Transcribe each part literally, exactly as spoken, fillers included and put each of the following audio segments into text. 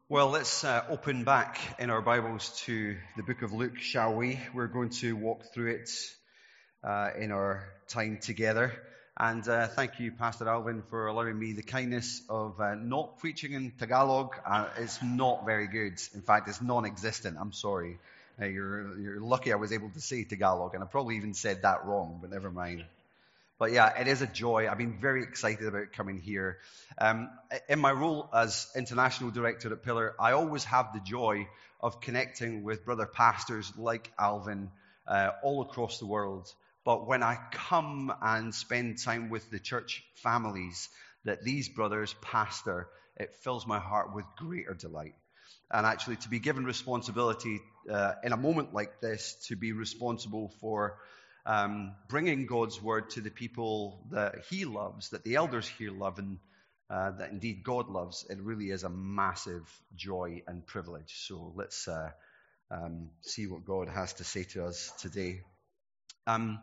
Well, let's uh, open back in our Bibles to the book of Luke, shall we? We're going to walk through it uh, in our time together. And uh, thank you, Pastor Alvin, for allowing me the kindness of uh, not preaching in Tagalog. Uh, it's not very good. In fact, it's non-existent. I'm sorry. Uh, you're, you're lucky I was able to say Tagalog, and I probably even said that wrong, but never mind. But yeah, it is a joy. I've been very excited about coming here. Um, in my role as international director at Pillar, I always have the joy of connecting with brother pastors like Alvin uh, all across the world. But when I come and spend time with the church families that these brothers pastor, it fills my heart with greater delight. And actually, to be given responsibility uh, in a moment like this, to be responsible for Um, bringing God's word to the people that he loves, that the elders here love, and uh, that indeed God loves, it really is a massive joy and privilege. So let's uh, um, see what God has to say to us today. Um,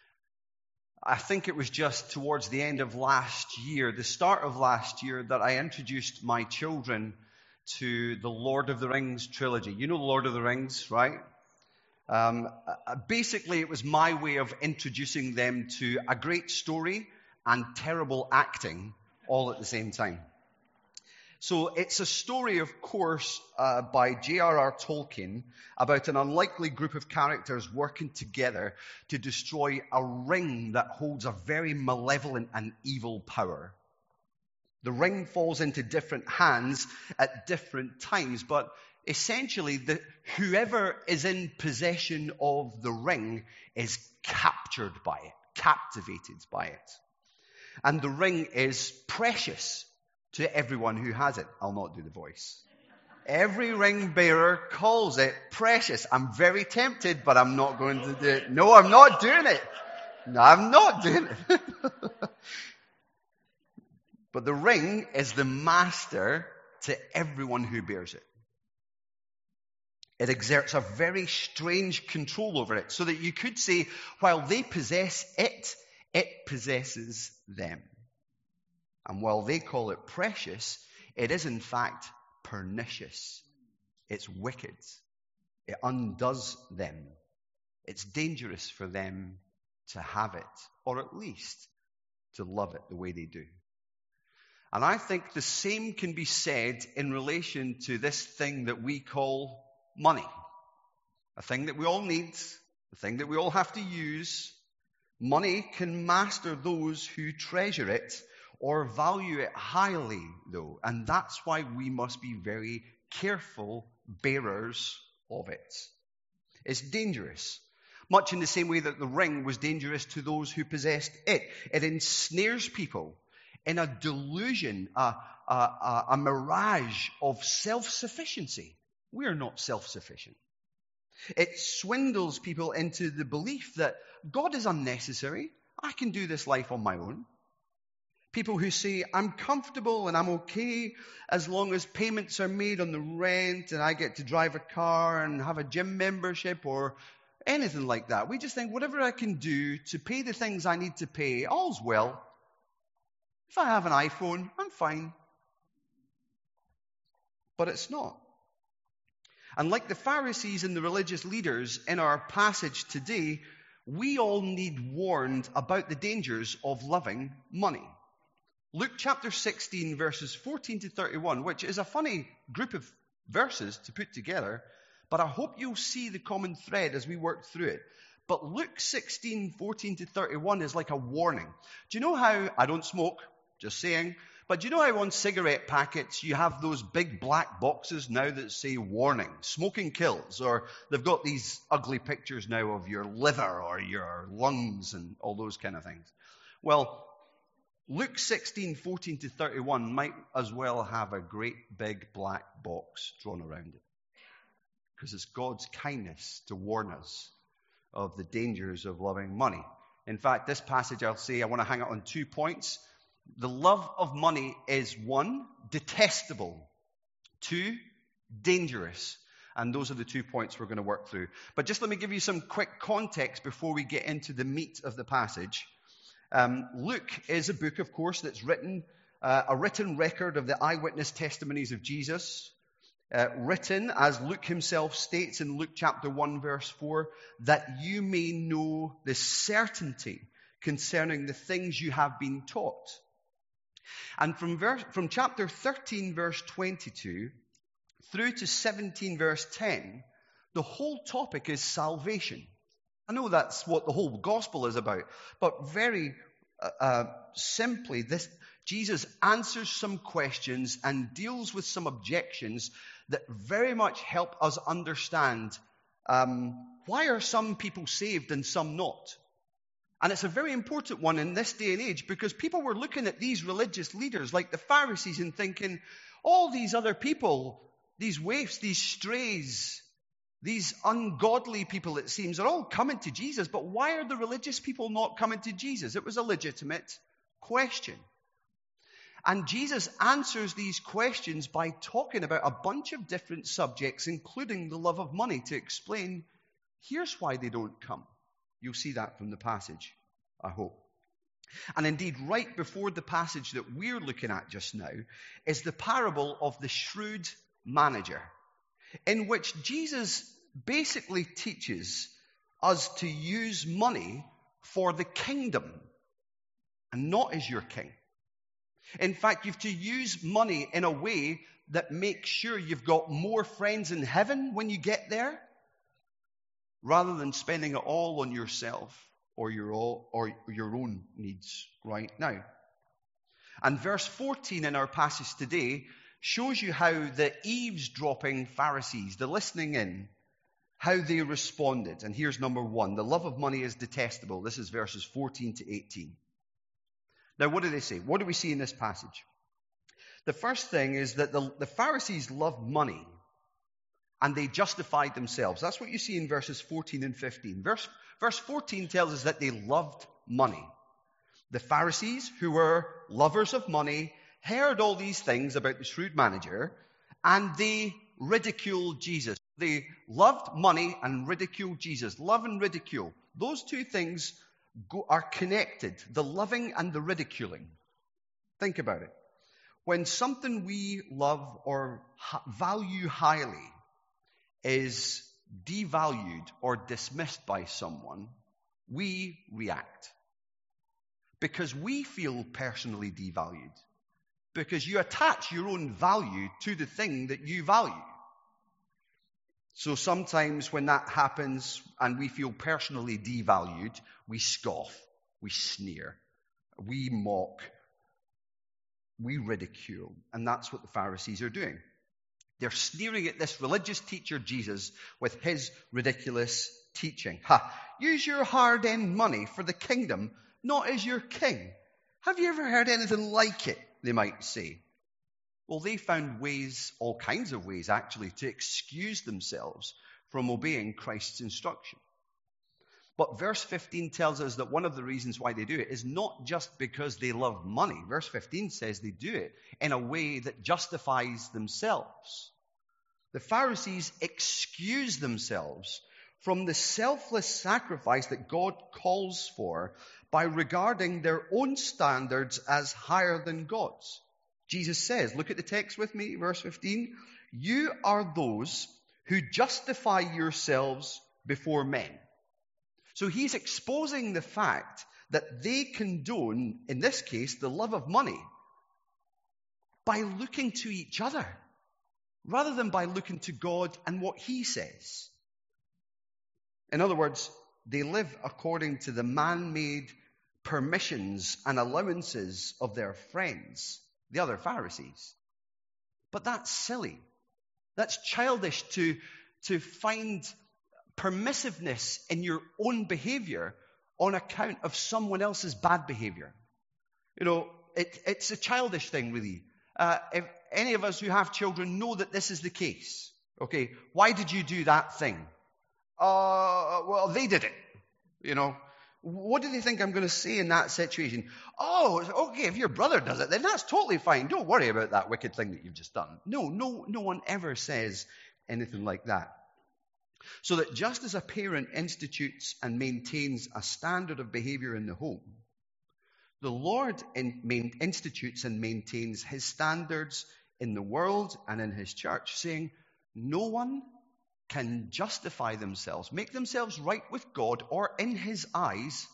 I think it was just towards the end of last year, the start of last year, that I introduced my children to the Lord of the Rings trilogy. You know the Lord of the Rings, right? Um, basically, it was my way of introducing them to a great story and terrible acting all at the same time. So it's a story, of course, uh, by J R R Tolkien about an unlikely group of characters working together to destroy a ring that holds a very malevolent and evil power. The ring falls into different hands at different times, but essentially, the, whoever is in possession of the ring is captured by it, captivated by it. And the ring is precious to everyone who has it. I'll not do the voice. Every ring bearer calls it precious. I'm very tempted, but I'm not going to do it. No, I'm not doing it. No, I'm not doing it. But the ring is the master to everyone who bears it. It exerts a very strange control over it, so that you could say, while they possess it, it possesses them. And while they call it precious, it is in fact pernicious. It's wicked. It undoes them. It's dangerous for them to have it, or at least to love it the way they do. And I think the same can be said in relation to this thing that we call money. A thing that we all need, a thing that we all have to use. Money can master those who treasure it or value it highly, though. And that's why we must be very careful bearers of it. It's dangerous. Much in the same way that the ring was dangerous to those who possessed it. It ensnares people in a delusion, a, a, a, a mirage of self-sufficiency. We are not self-sufficient. It swindles people into the belief that God is unnecessary. I can do this life on my own. People who say, I'm comfortable and I'm okay as long as payments are made on the rent and I get to drive a car and have a gym membership or anything like that. We just think whatever I can do to pay the things I need to pay, all's well. If I have an iPhone, I'm fine. But it's not. And like the Pharisees and the religious leaders in our passage today, we all need warned about the dangers of loving money. Luke chapter sixteen, verses fourteen to thirty-one, which is a funny group of verses to put together, but I hope you'll see the common thread as we work through it. But Luke sixteen, fourteen to thirty-one is like a warning. Do you know how, I don't smoke, just saying, but do you know how on cigarette packets you have those big black boxes now that say warning, smoking kills, or they've got these ugly pictures now of your liver or your lungs and all those kind of things. Well, Luke sixteen, fourteen to thirty-one might as well have a great big black box drawn around it. Because it's God's kindness to warn us of the dangers of loving money. In fact, this passage I'll say, I want to hang it on two points. The love of money is one, detestable. Two, dangerous. And those are the two points we're going to work through. But just let me give you some quick context before we get into the meat of the passage. Um, Luke is a book, of course, that's written, uh, a written record of the eyewitness testimonies of Jesus. uh, written, as Luke himself states in Luke chapter one, verse four, that you may know the certainty concerning the things you have been taught. And from, verse, from chapter thirteen, verse twenty-two, through to seventeen, verse ten, the whole topic is salvation. I know that's what the whole gospel is about, but very uh, uh, simply, this Jesus answers some questions and deals with some objections that very much help us understand um, why are some people saved and some not. And it's a very important one in this day and age, because people were looking at these religious leaders like the Pharisees and thinking, all these other people, these waifs, these strays, these ungodly people, it seems, are all coming to Jesus. But why are the religious people not coming to Jesus? It was a legitimate question. And Jesus answers these questions by talking about a bunch of different subjects, including the love of money, to explain, here's why they don't come. You'll see that from the passage, I hope. And indeed, right before the passage that we're looking at just now is the parable of the shrewd manager, in which Jesus basically teaches us to use money for the kingdom and not as your king. In fact, you have to use money in a way that makes sure you've got more friends in heaven when you get there, rather than spending it all on yourself or your, all, or your own needs right now. And verse fourteen in our passage today shows you how the eavesdropping Pharisees, the listening in, how they responded. And here's number one. The love of money is detestable. This is verses fourteen to eighteen. Now, what do they say? What do we see in this passage? The first thing is that the, the Pharisees loved money, and they justified themselves. That's what you see in verses fourteen and fifteen. Verse, verse fourteen tells us that they loved money. The Pharisees, who were lovers of money, heard all these things about the shrewd manager, and they ridiculed Jesus. They loved money and ridiculed Jesus. Love and ridicule. Those two things go, are connected, the loving and the ridiculing. Think about it. When something we love or ha- value highly is devalued or dismissed by someone, we react. Because we feel personally devalued. Because you attach your own value to the thing that you value. So sometimes when that happens and we feel personally devalued, we scoff, we sneer, we mock, we ridicule. And that's what the Pharisees are doing. They're sneering at this religious teacher, Jesus, with his ridiculous teaching. Ha! Use your hard-earned money for the kingdom, not as your king. Have you ever heard anything like it? They might say. Well, they found ways, all kinds of ways actually, to excuse themselves from obeying Christ's instruction. But verse fifteen tells us that one of the reasons why they do it is not just because they love money. Verse fifteen says they do it in a way that justifies themselves. The Pharisees excuse themselves from the selfless sacrifice that God calls for by regarding their own standards as higher than God's. Jesus says, look at the text with me, verse fifteen, you are those who justify yourselves before men. So he's exposing the fact that they condone, in this case, the love of money by looking to each other rather than by looking to God and what he says. In other words, they live according to the man-made permissions and allowances of their friends, the other Pharisees. But that's silly. That's childish to, to find permissiveness in your own behavior on account of someone else's bad behavior. You know, it, it's a childish thing, really. Uh, if any of us who have children know that this is the case. Okay, why did you do that thing? Uh, well, they did it. You know, what do they think I'm going to say in that situation? Oh, okay, if your brother does it, then that's totally fine. Don't worry about that wicked thing that you've just done. No, no, no one ever says anything like that. So that just as a parent institutes and maintains a standard of behavior in the home, the Lord in, institutes and maintains his standards in the world and in his church, saying, no one can justify themselves, make themselves right with God or in his eyes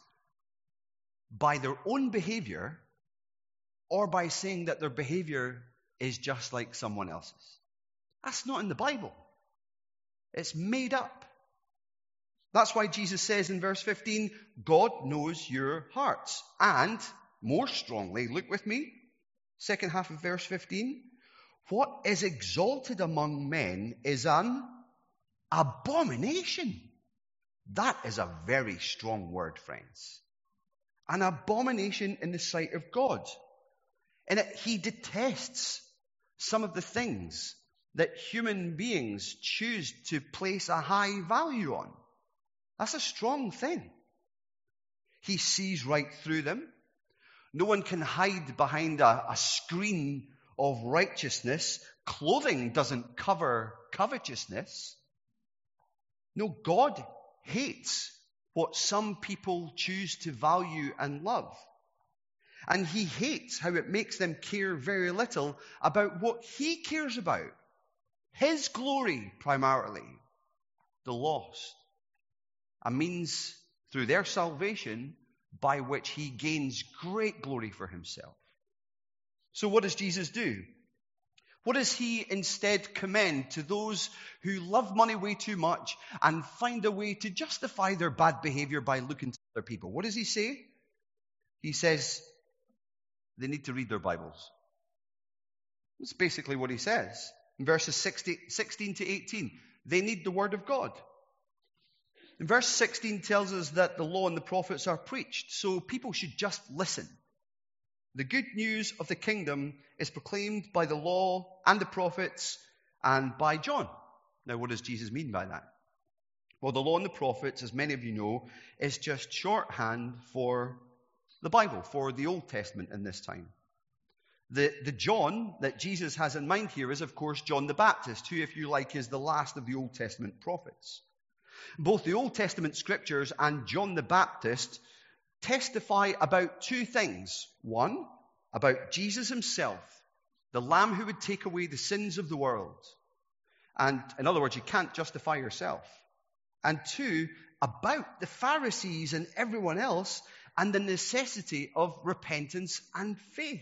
by their own behavior or by saying that their behavior is just like someone else's. That's not in the Bible. It's made up. That's why Jesus says in verse fifteen, God knows your hearts. And, more strongly, look with me, second half of verse fifteen, what is exalted among men is an abomination. That is a very strong word, friends. An abomination in the sight of God. In it, he detests some of the things that human beings choose to place a high value on. That's a strong thing. He sees right through them. No one can hide behind a, a screen of righteousness. Clothing doesn't cover covetousness. No, God hates what some people choose to value and love. And he hates how it makes them care very little about what he cares about. His glory, primarily. The lost. A means through their salvation by which he gains great glory for himself. So what does Jesus do? What does he instead commend to those who love money way too much and find a way to justify their bad behavior by looking to other people? What does he say? He says they need to read their Bibles. That's basically what he says. In verses sixteen to eighteen, they need the word of God. And verse sixteen tells us that the law and the prophets are preached, so people should just listen. The good news of the kingdom is proclaimed by the law and the prophets and by John. Now, what does Jesus mean by that? Well, the law and the prophets, as many of you know, is just shorthand for the Bible, for the Old Testament in this time. The, the John that Jesus has in mind here is, of course, John the Baptist, who, if you like, is the last of the Old Testament prophets. Both the Old Testament scriptures and John the Baptist testify about two things. One, about Jesus himself, the Lamb who would take away the sins of the world. And in other words, you can't justify yourself. And two, about the Pharisees and everyone else and the necessity of repentance and faith.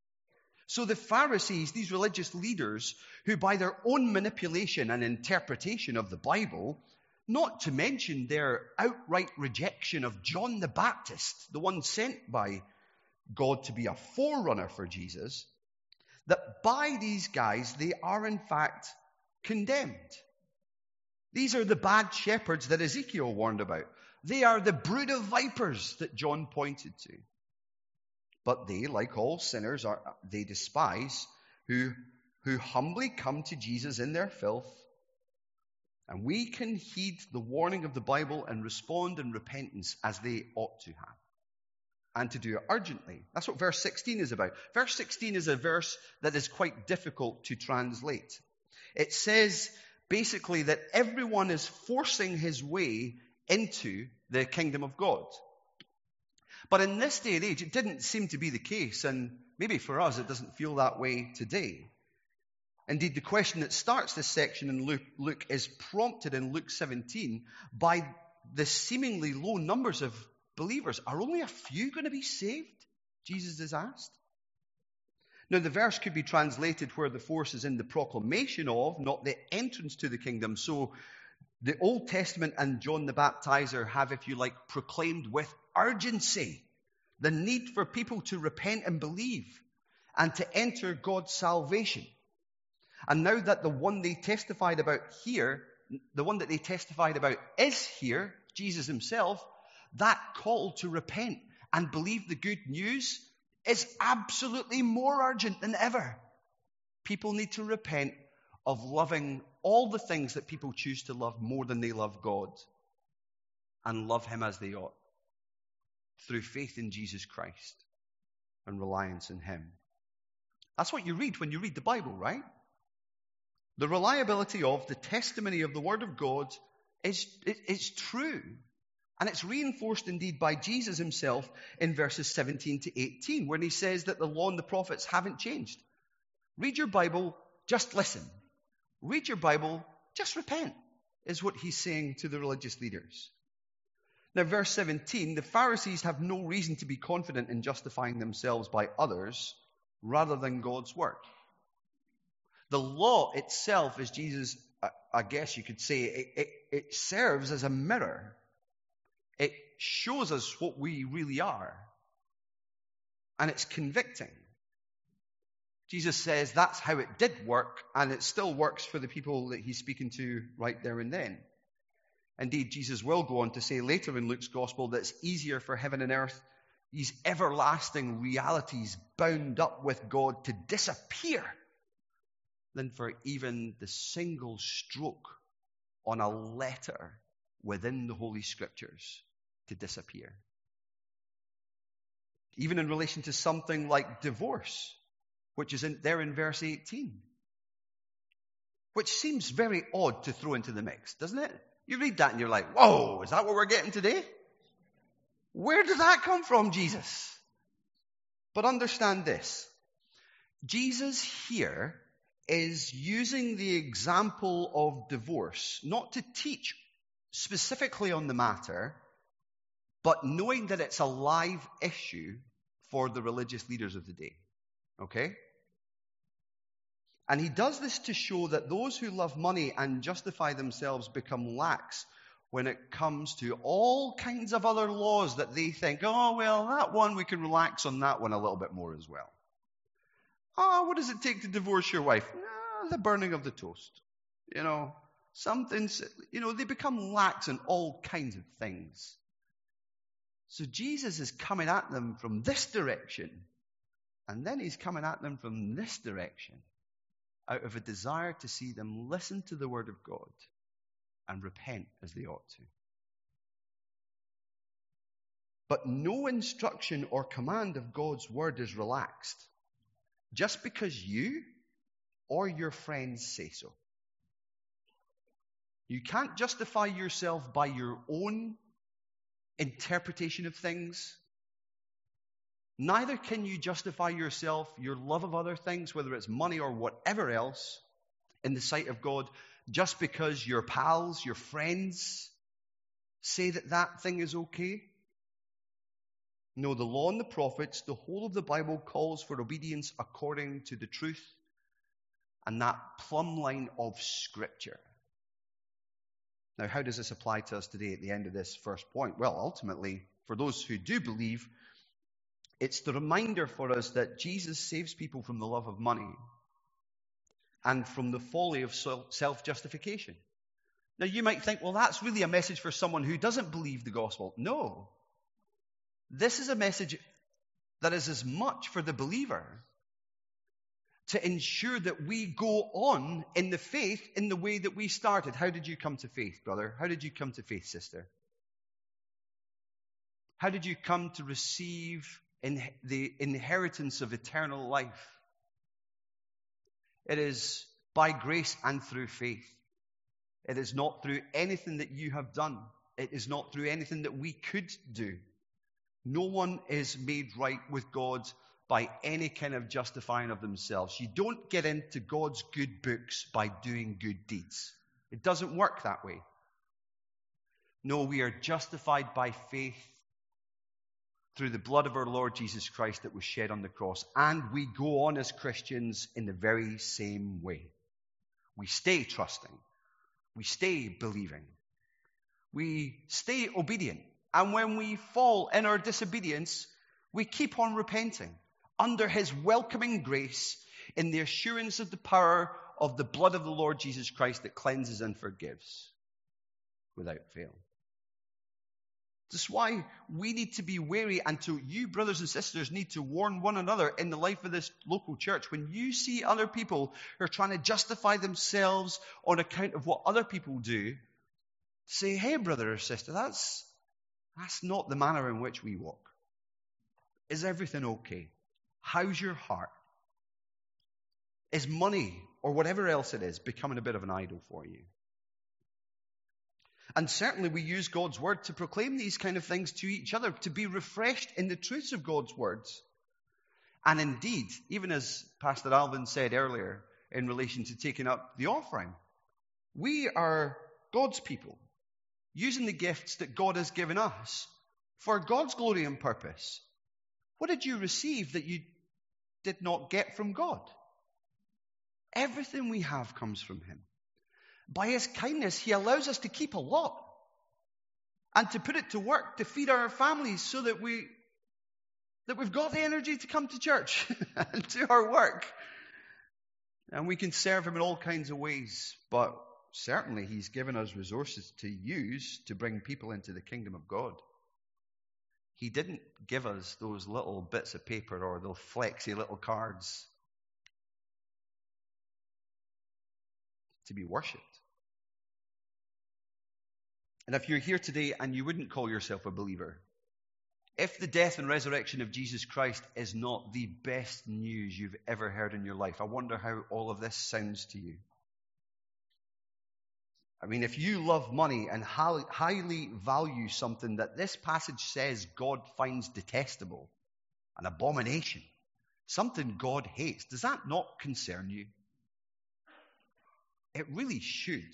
So the Pharisees, these religious leaders, who by their own manipulation and interpretation of the Bible, not to mention their outright rejection of John the Baptist, the one sent by God to be a forerunner for Jesus, that by these guys they are in fact condemned. These are the bad shepherds that Ezekiel warned about. They are the brood of vipers that John pointed to. But they, like all sinners, are they despise who, who humbly come to Jesus in their filth. And we can heed the warning of the Bible and respond in repentance as they ought to have. And to do it urgently. That's what verse sixteen is about. Verse sixteen is a verse that is quite difficult to translate. It says basically that everyone is forcing his way into the kingdom of God. But in this day and age, it didn't seem to be the case, and maybe for us it doesn't feel that way today. Indeed, the question that starts this section in Luke, Luke is prompted in Luke seventeen by the seemingly low numbers of believers. Are only a few going to be saved? Jesus is asked. Now, the verse could be translated where the force is in the proclamation of, not the entrance to the kingdom. So the Old Testament and John the Baptizer have, if you like, proclaimed with urgency the need for people to repent and believe and to enter God's salvation. And now that the one they testified about here, the one that they testified about is here, Jesus himself, that call to repent and believe the good news is absolutely more urgent than ever. People need to repent of loving all the things that people choose to love more than they love God, and love him as they ought, through faith in Jesus Christ and reliance in him. That's what you read when you read the Bible, right? The reliability of the testimony of the Word of God is, is true. And it's reinforced indeed by Jesus himself in verses seventeen to eighteen, when he says that the law and the prophets haven't changed. Read your Bible, just listen. read your Bible, just repent, is what he's saying to the religious leaders. Now, verse seventeen, the Pharisees have no reason to be confident in justifying themselves by others rather than God's word. The law itself, as Jesus, I guess you could say, it, it, it serves as a mirror. It shows us what we really are. And it's convicting. Jesus says that's how it did work, and it still works for the people that he's speaking to right there and then. Indeed, Jesus will go on to say later in Luke's gospel that it's easier for heaven and earth, these everlasting realities bound up with God, to disappear than for even the single stroke on a letter within the Holy Scriptures to disappear. Even in relation to something like divorce, which is in, there in verse eighteen. Which seems very odd to throw into the mix, doesn't it? You read that and you're like, whoa, is that what we're getting today? Where did that come from, Jesus? But understand this. Jesus here is using the example of divorce, not to teach specifically on the matter, but knowing that it's a live issue for the religious leaders of the day. Okay? And he does this to show that those who love money and justify themselves become lax when it comes to all kinds of other laws that they think, oh, well, that one, we can relax on that one a little bit more as well. Oh, what does it take to divorce your wife? No, the burning of the toast. You know, something, you know, they become lax in all kinds of things. So Jesus is coming at them from this direction, and then he's coming at them from this direction, out of a desire to see them listen to the word of God and repent as they ought to. But no instruction or command of God's word is relaxed just because you or your friends say so. You can't justify yourself by your own interpretation of things. Neither can you justify yourself, your love of other things, whether it's money or whatever else, in the sight of God, just because your pals, your friends, say that that thing is okay. No, the law and the prophets, the whole of the Bible calls for obedience according to the truth and that plumb line of Scripture. Now, how does this apply to us today at the end of this first point? Well, ultimately, for those who do believe, it's the reminder for us that Jesus saves people from the love of money and from the folly of self-justification. Now, you might think, well, that's really a message for someone who doesn't believe the gospel. No. This is a message that is as much for the believer to ensure that we go on in the faith in the way that we started. How did you come to faith, brother? How did you come to faith, sister? How did you come to receive in the inheritance of eternal life? It is by grace and through faith. It is not through anything that you have done. It is not through anything that we could do. No one is made right with God by any kind of justifying of themselves. You don't get into God's good books by doing good deeds. It doesn't work that way. No, we are justified by faith through the blood of our Lord Jesus Christ that was shed on the cross. And we go on as Christians in the very same way. We stay trusting. We stay believing. We stay obedient. And when we fall in our disobedience, we keep on repenting under his welcoming grace in the assurance of the power of the blood of the Lord Jesus Christ that cleanses and forgives without fail. This is why we need to be wary, and to you, brothers and sisters, need to warn one another in the life of this local church. When you see other people who are trying to justify themselves on account of what other people do, say, hey, brother or sister, that's, that's not the manner in which we walk. Is everything okay? How's your heart? Is money or whatever else it is becoming a bit of an idol for you? And certainly we use God's word to proclaim these kind of things to each other, to be refreshed in the truths of God's words. And indeed, even as Pastor Alvin said earlier, in relation to taking up the offering. We are God's people, using the gifts that God has given us for God's glory and purpose. What did you receive that you did not get from God? Everything we have comes from him. By his kindness, he allows us to keep a lot and to put it to work to feed our families so that, we, that we've got the energy to come to church and do our work. And we can serve him in all kinds of ways, but certainly he's given us resources to use to bring people into the kingdom of God. He didn't give us those little bits of paper or those flexy little cards to be worshipped. And if you're here today and you wouldn't call yourself a believer, if the death and resurrection of Jesus Christ is not the best news you've ever heard in your life, I wonder how all of this sounds to you. I mean, if you love money and highly value something that this passage says God finds detestable, an abomination, something God hates, does that not concern you? It really should.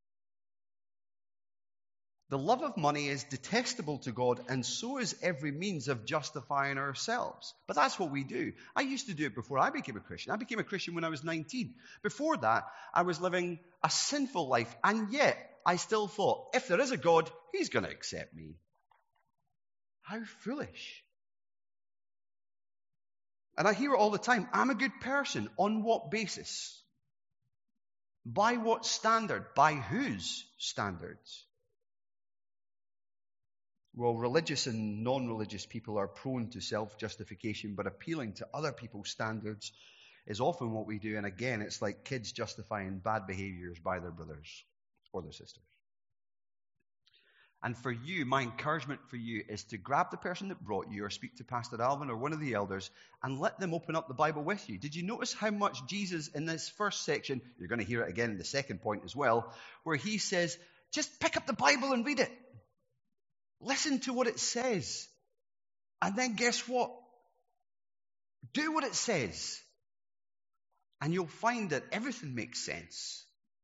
The love of money is detestable to God, and so is every means of justifying ourselves. But that's what we do. I used to do it before I became a Christian. I became a Christian when I was nineteen. Before that, I was living a sinful life, and yet I still thought, if there is a God, he's going to accept me. How foolish. And I hear it all the time. I'm a good person. On what basis? By what standard? By whose standards? Well, religious and non-religious people are prone to self-justification, but appealing to other people's standards is often what we do. And again, it's like kids justifying bad behaviors by their brothers or their sisters. And for you, my encouragement for you is to grab the person that brought you or speak to Pastor Alvin or one of the elders and let them open up the Bible with you. Did you notice how much Jesus in this first section, you're going to hear it again in the second point as well, where he says, just pick up the Bible and read it. Listen to what it says. And then guess what? Do what it says. And you'll find that everything makes sense.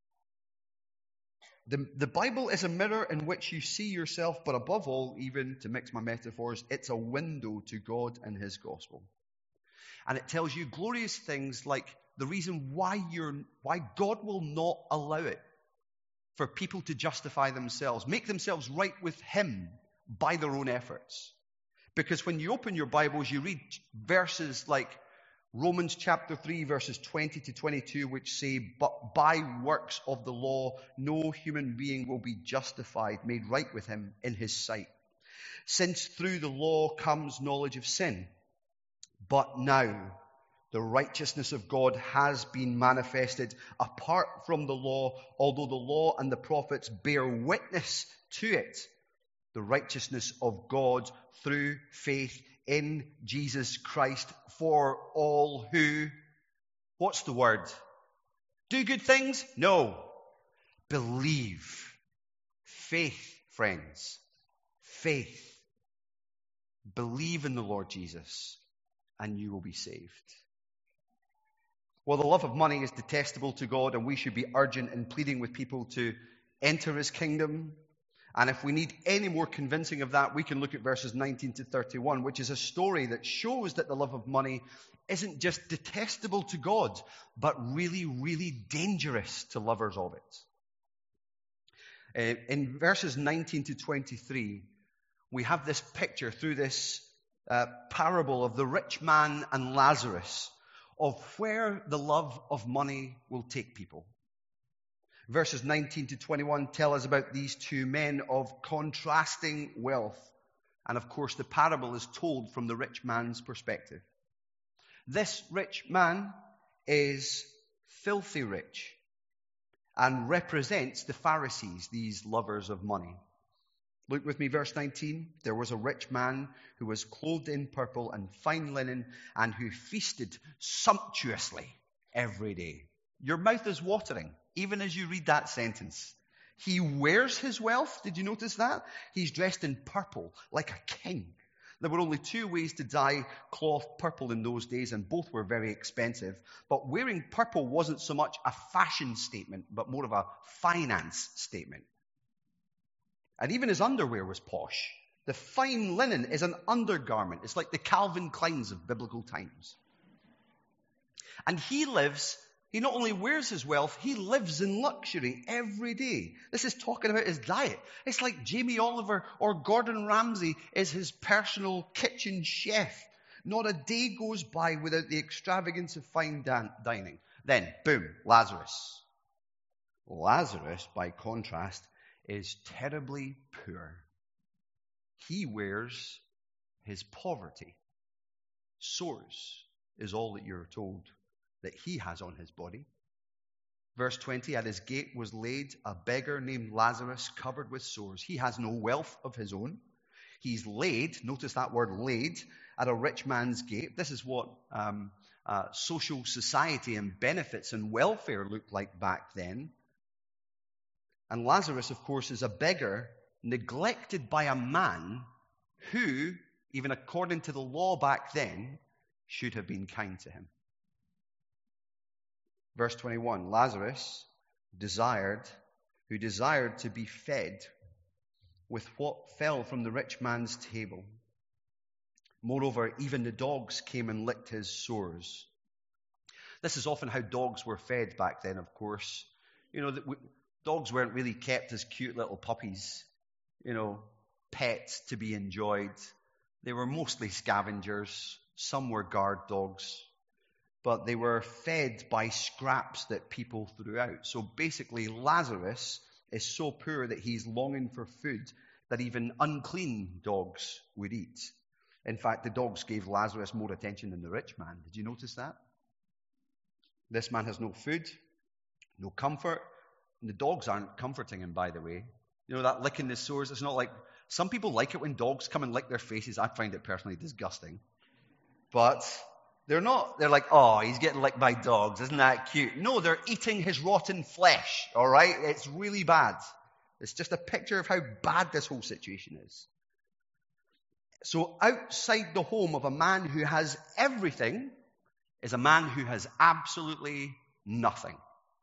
The, the Bible is a mirror in which you see yourself, but above all, even to mix my metaphors, it's a window to God and his gospel. And it tells you glorious things like the reason why you're, why God will not allow it for people to justify themselves, make themselves right with him by their own efforts. Because when you open your Bibles, you read verses like Romans chapter three, verses twenty to twenty-two, which say, but by works of the law, no human being will be justified, made right with him in his sight. Since through the law comes knowledge of sin. But now the righteousness of God has been manifested apart from the law, although the law and the prophets bear witness to it. The righteousness of God through faith in Jesus Christ for all who, what's the word? Do good things? No. Believe. Faith, friends. Faith. Believe in the Lord Jesus and you will be saved. Well, the love of money is detestable to God, and we should be urgent in pleading with people to enter his kingdom. And if we need any more convincing of that, we can look at verses nineteen to thirty-one, which is a story that shows that the love of money isn't just detestable to God, but really, really dangerous to lovers of it. Uh, in verses nineteen to twenty-three, we have this picture through this uh, parable of the rich man and Lazarus of where the love of money will take people. Verses nineteen to twenty-one tell us about these two men of contrasting wealth. And of course, the parable is told from the rich man's perspective. This rich man is filthy rich and represents the Pharisees, these lovers of money. Look with me, verse nineteen. There was a rich man who was clothed in purple and fine linen and who feasted sumptuously every day. Your mouth is watering, even as you read that sentence. He wears his wealth. Did you notice that? He's dressed in purple like a king. There were only two ways to dye cloth purple in those days, and both were very expensive. But wearing purple wasn't so much a fashion statement, but more of a finance statement. And even his underwear was posh. The fine linen is an undergarment. It's like the Calvin Kleins of biblical times. And he lives, he not only wears his wealth, he lives in luxury every day. This is talking about his diet. It's like Jamie Oliver or Gordon Ramsay is his personal kitchen chef. Not a day goes by without the extravagance of fine dan- dining. Then, boom, Lazarus. Lazarus, by contrast, is terribly poor. He wears his poverty. Sores is all that you're told that he has on his body. Verse twenty, at his gate was laid a beggar named Lazarus, covered with sores. He has no wealth of his own. He's laid, notice that word laid, at a rich man's gate. This is what um, uh, social society and benefits and welfare looked like back then. And Lazarus, of course, is a beggar neglected by a man who, even according to the law back then, should have been kind to him. Verse twenty-one, Lazarus desired, who desired to be fed with what fell from the rich man's table. Moreover, even the dogs came and licked his sores. This is often how dogs were fed back then, of course. You know, that dogs weren't really kept as cute little puppies, you know, pets to be enjoyed. They were mostly scavengers. Some were guard dogs. But they were fed by scraps that people threw out. So basically, Lazarus is so poor that he's longing for food that even unclean dogs would eat. In fact, the dogs gave Lazarus more attention than the rich man. Did you notice that? This man has no food, no comfort. And the dogs aren't comforting him, by the way. You know, that licking the sores, it's not like, some people like it when dogs come and lick their faces. I find it personally disgusting. But they're not, they're like, oh, he's getting licked by dogs. Isn't that cute? No, they're eating his rotten flesh, all right? It's really bad. It's just a picture of how bad this whole situation is. So outside the home of a man who has everything is a man who has absolutely nothing.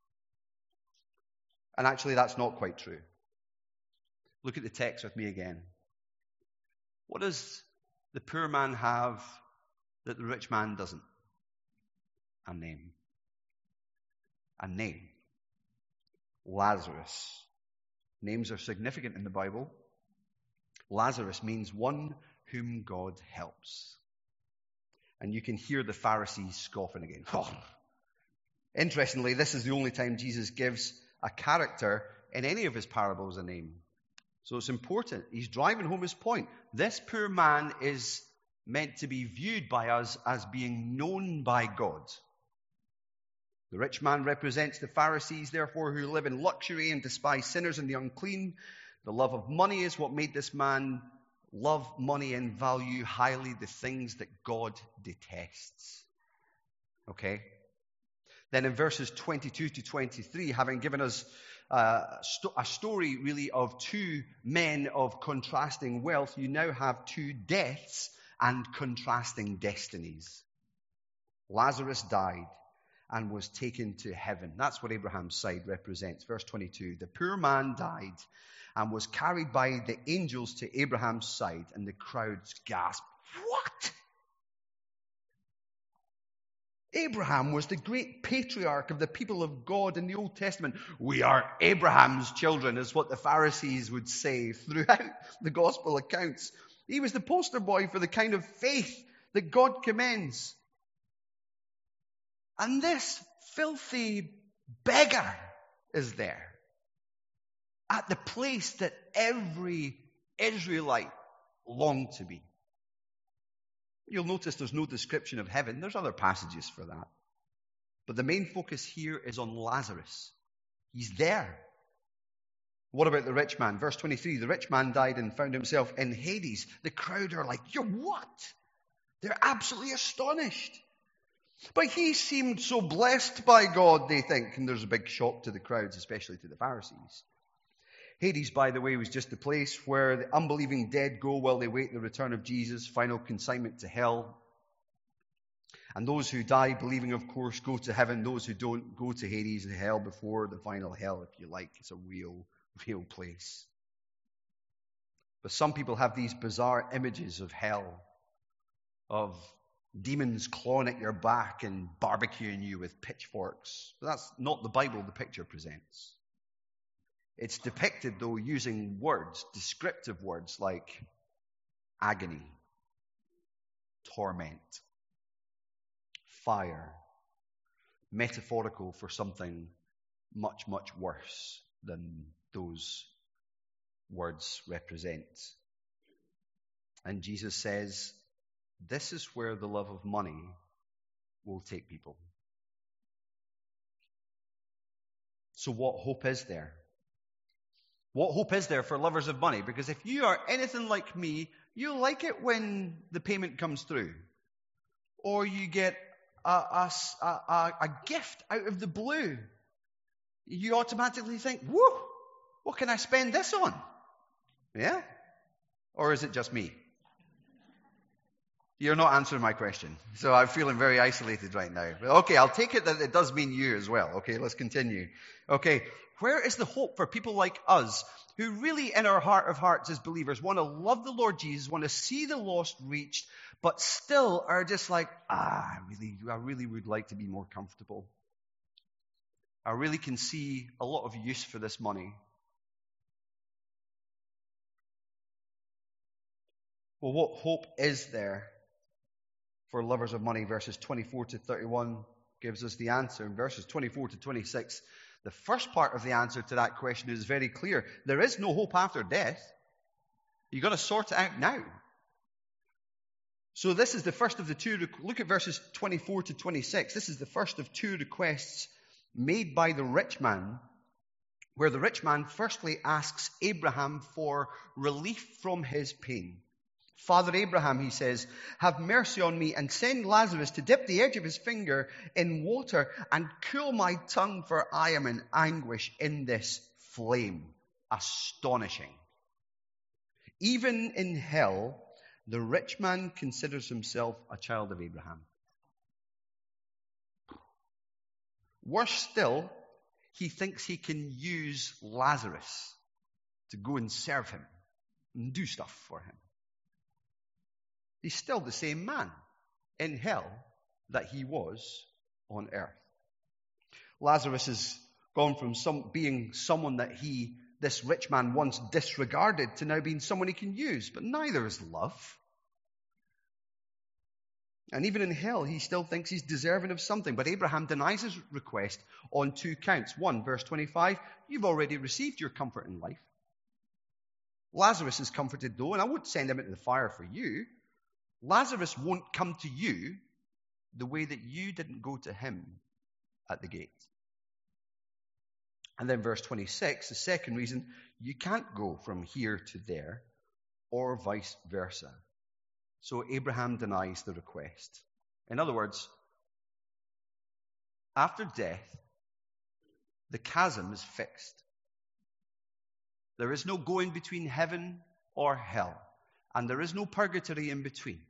And actually, that's not quite true. Look at the text with me again. What does the poor man have that the rich man doesn't? A name. A name. Lazarus. Names are significant in the Bible. Lazarus means one whom God helps. And you can hear the Pharisees scoffing again. Oh. Interestingly, this is the only time Jesus gives a character in any of his parables a name. So it's important. He's driving home his point. This poor man is meant to be viewed by us as being known by God. The rich man represents the Pharisees, therefore, who live in luxury and despise sinners and the unclean. The love of money is what made this man love money and value highly the things that God detests. Okay? Then in verses twenty-two to twenty-three, having given us uh, a story really of two men of contrasting wealth, you now have two deaths and contrasting destinies. Lazarus died and was taken to heaven. That's what Abraham's side represents. Verse twenty-two, the poor man died and was carried by the angels to Abraham's side, and the crowds gasped, what? Abraham was the great patriarch of the people of God in the Old Testament. We are Abraham's children, is what the Pharisees would say throughout the gospel accounts. He was the poster boy for the kind of faith that God commends. And this filthy beggar is there at the place that every Israelite longed to be. You'll notice there's no description of heaven. There's other passages for that. But the main focus here is on Lazarus. He's there. What about the rich man? Verse twenty-three, the rich man died and found himself in Hades. The crowd are like, you're what? They're absolutely astonished. But he seemed so blessed by God, they think. And there's a big shock to the crowds, especially to the Pharisees. Hades, by the way, was just the place where the unbelieving dead go while they wait the return of Jesus, final consignment to hell. And those who die believing, of course, go to heaven. Those who don't go to Hades and hell before the final hell, if you like. It's a real, real place. But some people have these bizarre images of hell, of demons clawing at your back and barbecuing you with pitchforks. But that's not the Bible the picture presents. It's depicted, though, using words, descriptive words like agony, torment, fire, metaphorical for something much, much worse than those words represent. And Jesus says, this is where the love of money will take people. So what hope is there? What hope is there for lovers of money? Because if you are anything like me, you like it when the payment comes through. Or you get a, a, a, a gift out of the blue. You automatically think, whoa, what can I spend this on? Yeah? Or is it just me? You're not answering my question. So I'm feeling very isolated right now. Okay, I'll take it that it does mean you as well. Okay, let's continue. Okay, where is the hope for people like us who really in our heart of hearts as believers want to love the Lord Jesus, want to see the lost reached, but still are just like, ah, I really, I really would like to be more comfortable. I really can see a lot of use for this money. Well, what hope is there for lovers of money? Verses twenty-four to thirty-one gives us the answer. In verses twenty-four to twenty-six, the first part of the answer to that question is very clear. There is no hope after death. You've got to sort it out now. So this is the first of the two. Look at verses twenty-four to twenty-six. This is the first of two requests made by the rich man, where the rich man firstly asks Abraham for relief from his pain. Father Abraham, he says, have mercy on me and send Lazarus to dip the edge of his finger in water and cool my tongue, for I am in anguish in this flame. Astonishing. Even in hell, the rich man considers himself a child of Abraham. Worse still, he thinks he can use Lazarus to go and serve him and do stuff for him. He's still the same man in hell that he was on earth. Lazarus has gone from some, being someone that he, this rich man, once disregarded to now being someone he can use. But neither is love. And even in hell, he still thinks he's deserving of something. But Abraham denies his request on two counts. One, verse twenty-five, you've already received your comfort in life. Lazarus is comforted though, and I won't send him into the fire for you. Lazarus won't come to you the way that you didn't go to him at the gate. And then verse twenty-six, the second reason, you can't go from here to there or vice versa. So Abraham denies the request. In other words, after death, the chasm is fixed. There is no going between heaven or hell, and there is no purgatory in between.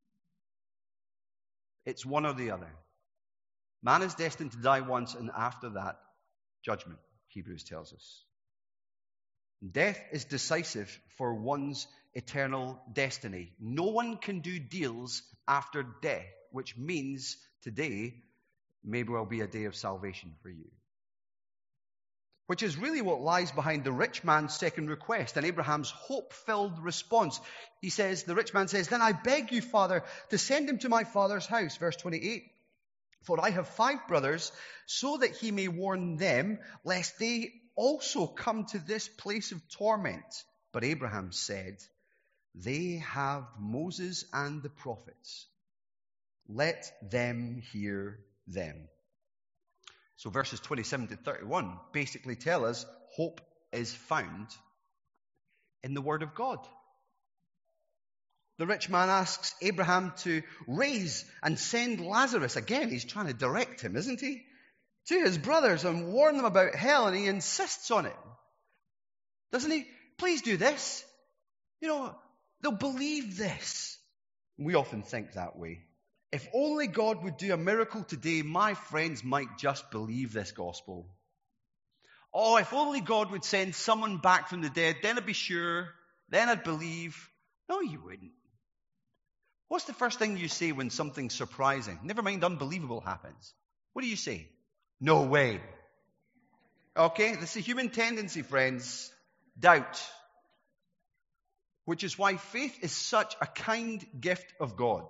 It's one or the other. Man is destined to die once, and after that, judgment, Hebrews tells us. Death is decisive for one's eternal destiny. No one can do deals after death, which means today may well be a day of salvation for you. Which is really what lies behind the rich man's second request and Abraham's hope-filled response. He says, the rich man says, then I beg you, Father, to send him to my father's house. Verse twenty-eight, for I have five brothers, so that he may warn them, lest they also come to this place of torment. But Abraham said, they have Moses and the prophets. Let them hear them. So verses twenty-seven to thirty-one basically tell us hope is found in the Word of God. The rich man asks Abraham to raise and send Lazarus. Again, he's trying to direct him, isn't he? To his brothers and warn them about hell, and he insists on it. Doesn't he? Please do this. You know, they'll believe this. We often think that way. If only God would do a miracle today, my friends might just believe this gospel. Oh, if only God would send someone back from the dead, then I'd be sure, then I'd believe. No, you wouldn't. What's the first thing you say when something surprising, never mind unbelievable, happens? What do you say? No way. Okay, this is a human tendency, friends. Doubt. Which is why faith is such a kind gift of God.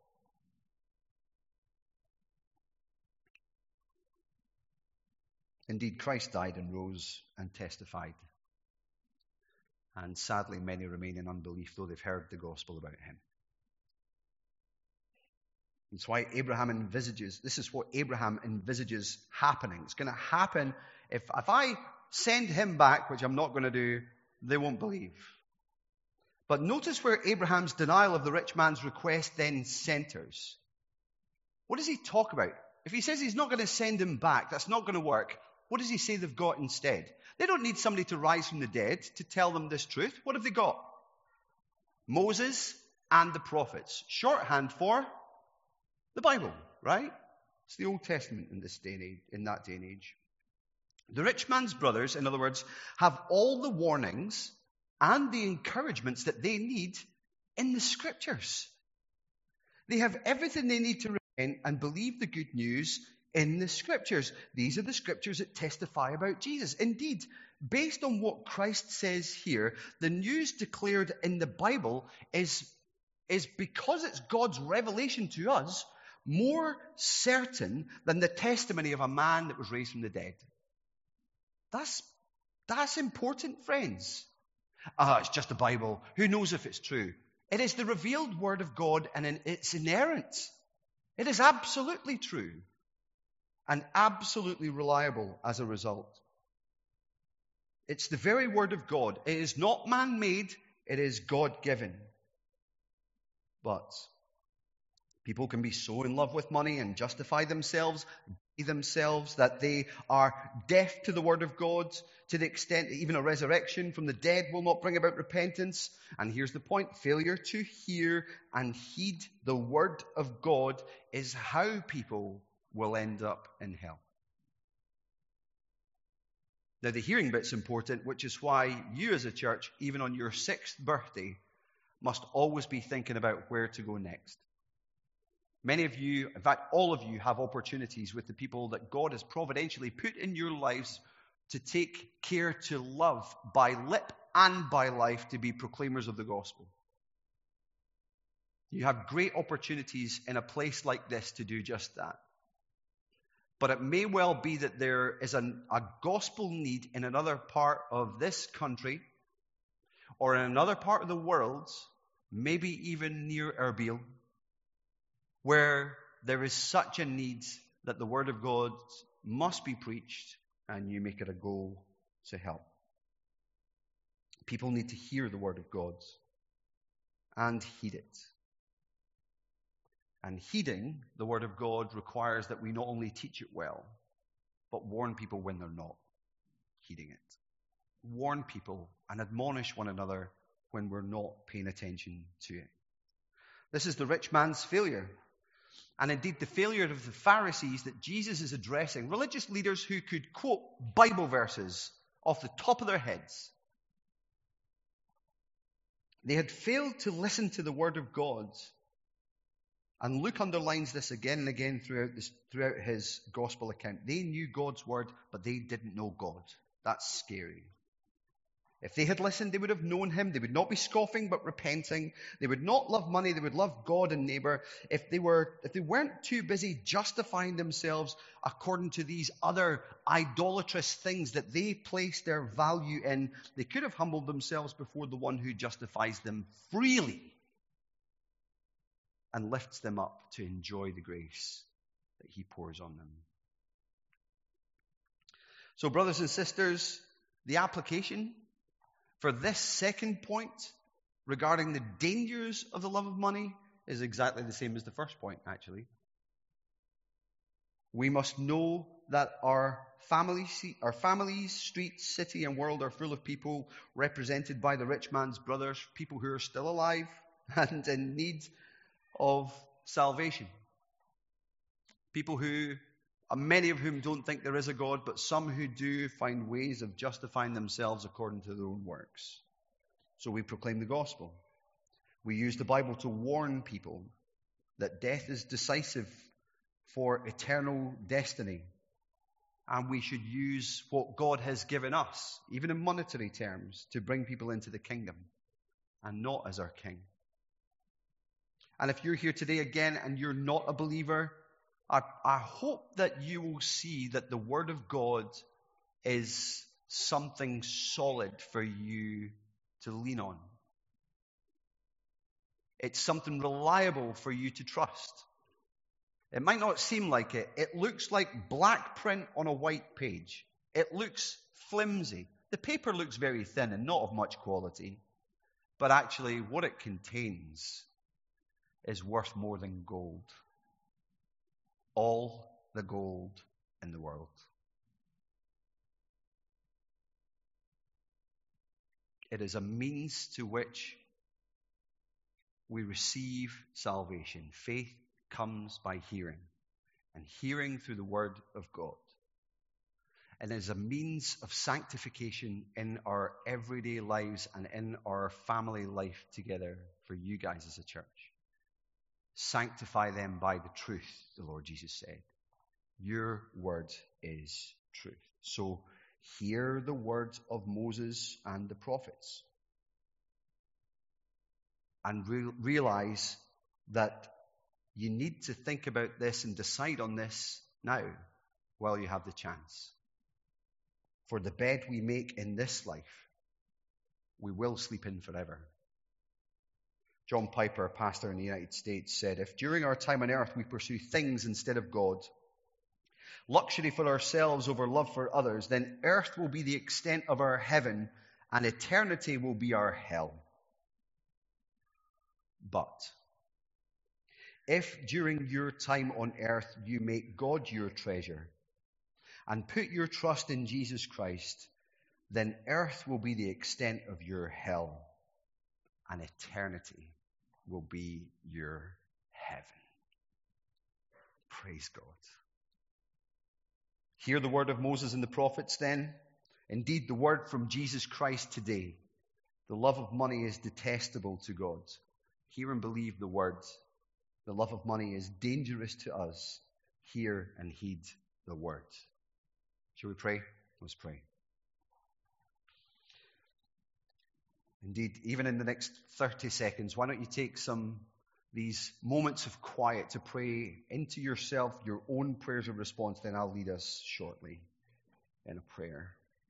Indeed, Christ died and rose and testified. And sadly, many remain in unbelief, though they've heard the gospel about him. That's why Abraham envisages, this is what Abraham envisages happening. It's going to happen if, if I send him back, which I'm not going to do, they won't believe. But notice where Abraham's denial of the rich man's request then centers. What does he talk about? If he says he's not going to send him back, that's not going to work. What does he say they've got instead? They don't need somebody to rise from the dead to tell them this truth. What have they got? Moses and the prophets. Shorthand for the Bible, right? It's the Old Testament in this day and age, in that day and age. The rich man's brothers, in other words, have all the warnings and the encouragements that they need in the scriptures. They have everything they need to repent and believe the good news in the scriptures. These are the scriptures that testify about Jesus. Indeed, based on what Christ says here, the news declared in the Bible is, is because it's God's revelation to us, more certain than the testimony of a man that was raised from the dead. That's, that's important, friends. Ah, it's just the Bible. Who knows if it's true? It is the revealed word of God, and it's inerrant. It is absolutely true and absolutely reliable as a result. It's the very word of God. It is not man-made. It is God-given. But people can be so in love with money and justify themselves, be themselves, that they are deaf to the word of God to the extent that even a resurrection from the dead will not bring about repentance. And here's the point. Failure to hear and heed the word of God is how people will end up in hell. Now, the hearing bit's important, which is why you as a church, even on your sixth birthday, must always be thinking about where to go next. Many of you, in fact, all of you, have opportunities with the people that God has providentially put in your lives to take care to love by lip and by life, to be proclaimers of the gospel. You have great opportunities in a place like this to do just that. But it may well be that there is an, a gospel need in another part of this country or in another part of the world, maybe even near Erbil, where there is such a need that the word of God must be preached, and you make it a goal to help. People need to hear the word of God and heed it. And heeding the word of God requires that we not only teach it well, but warn people when they're not heeding it. Warn people and admonish one another when we're not paying attention to it. This is the rich man's failure. And indeed the failure of the Pharisees that Jesus is addressing. Religious leaders who could quote Bible verses off the top of their heads. They had failed to listen to the word of God. And Luke underlines this again and again throughout, this, throughout his gospel account. They knew God's word, but they didn't know God. That's scary. If they had listened, they would have known him. They would not be scoffing, but repenting. They would not love money. They would love God and neighbor. If they were, if they weren't too busy justifying themselves according to these other idolatrous things that they placed their value in, they could have humbled themselves before the one who justifies them freely and lifts them up to enjoy the grace that he pours on them. So, brothers and sisters, the application for this second point regarding the dangers of the love of money is exactly the same as the first point, actually. We must know that our families, our families, streets, city, and world are full of people represented by the rich man's brothers, people who are still alive and in need of salvation. People who, many of whom don't think there is a God, but some who do find ways of justifying themselves according to their own works. So we proclaim the gospel. We use the Bible to warn people that death is decisive for eternal destiny. And we should use what God has given us, even in monetary terms, to bring people into the kingdom and not as our king. And if you're here today again and you're not a believer, I, I hope that you will see that the Word of God is something solid for you to lean on. It's something reliable for you to trust. It might not seem like it. It looks like black print on a white page. It looks flimsy. The paper looks very thin and not of much quality. But actually, what it contains is worth more than gold. All the gold in the world. It is a means to which we receive salvation. Faith comes by hearing, and hearing through the Word of God. And it is a means of sanctification in our everyday lives and in our family life together for you guys as a church. Sanctify them by the truth, the Lord Jesus said. Your word is truth. So hear the words of Moses and the prophets. And re- realize that you need to think about this and decide on this now while you have the chance. For the bed we make in this life, we will sleep in forever. John Piper, a pastor in the United States, said, if during our time on earth we pursue things instead of God, luxury for ourselves over love for others, then earth will be the extent of our heaven and eternity will be our hell. But if during your time on earth you make God your treasure and put your trust in Jesus Christ, then earth will be the extent of your hell and eternity will be your heaven. Praise God. Hear the word of Moses and the prophets then. Indeed, the word from Jesus Christ today. The love of money is detestable to God. Hear and believe the word. The love of money is dangerous to us. Hear and heed the word. Shall we pray? Let's pray. Indeed, even in the next thirty seconds, why don't you take some these moments of quiet to pray into yourself, your own prayers of response, then I'll lead us shortly in a prayer.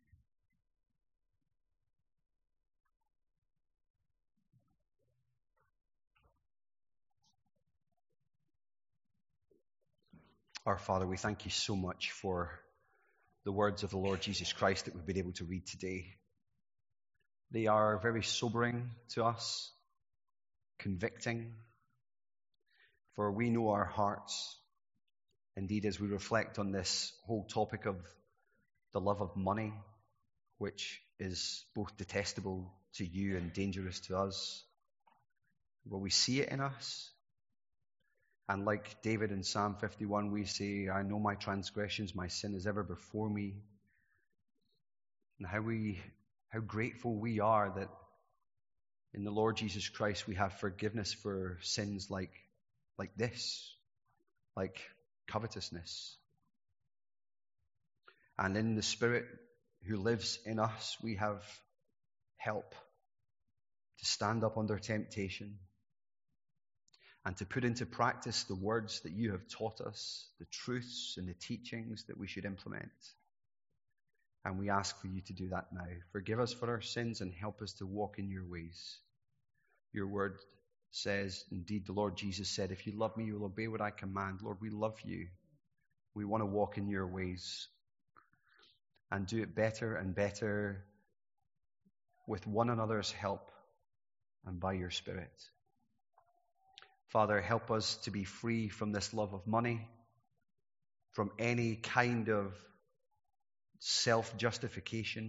Our Father, we thank you so much for the words of the Lord Jesus Christ that we've been able to read today. They are very sobering to us, convicting, for we know our hearts. Indeed, as we reflect on this whole topic of the love of money, which is both detestable to you and dangerous to us, will we see it in us? And like David in Psalm fifty-one, we say, I know my transgressions, my sin is ever before me. And how we, how grateful we are that in the Lord Jesus Christ we have forgiveness for sins like, like this, like covetousness. And in the Spirit who lives in us, we have help to stand up under temptation and to put into practice the words that you have taught us, the truths and the teachings that we should implement. And we ask for you to do that now. Forgive us for our sins and help us to walk in your ways. Your word says, indeed, the Lord Jesus said, if you love me, you will obey what I command. Lord, we love you. We want to walk in your ways and do it better and better with one another's help and by your Spirit. Father, help us to be free from this love of money, from any kind of self-justification.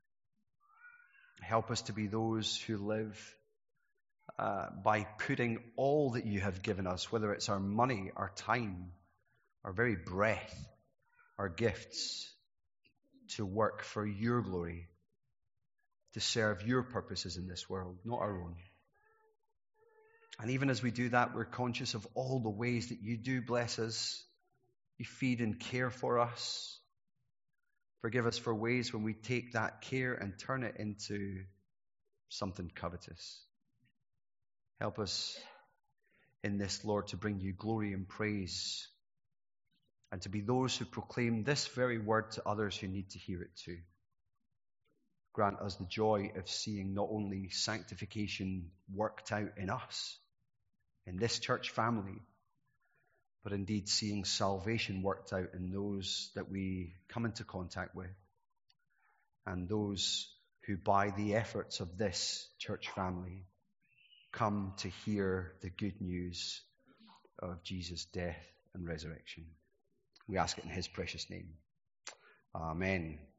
Help us to be those who live uh, by putting all that you have given us, whether it's our money, our time, our very breath, our gifts, to work for your glory, to serve your purposes in this world, not our own. And even as we do that, we're conscious of all the ways that you do bless us. You feed and care for us. Forgive us for ways when we take that care and turn it into something covetous. Help us in this, Lord, to bring you glory and praise, and to be those who proclaim this very word to others who need to hear it too. Grant us the joy of seeing not only sanctification worked out in us, in this church family, but indeed seeing salvation worked out in those that we come into contact with, and those who by the efforts of this church family come to hear the good news of Jesus' death and resurrection. We ask it in his precious name. Amen.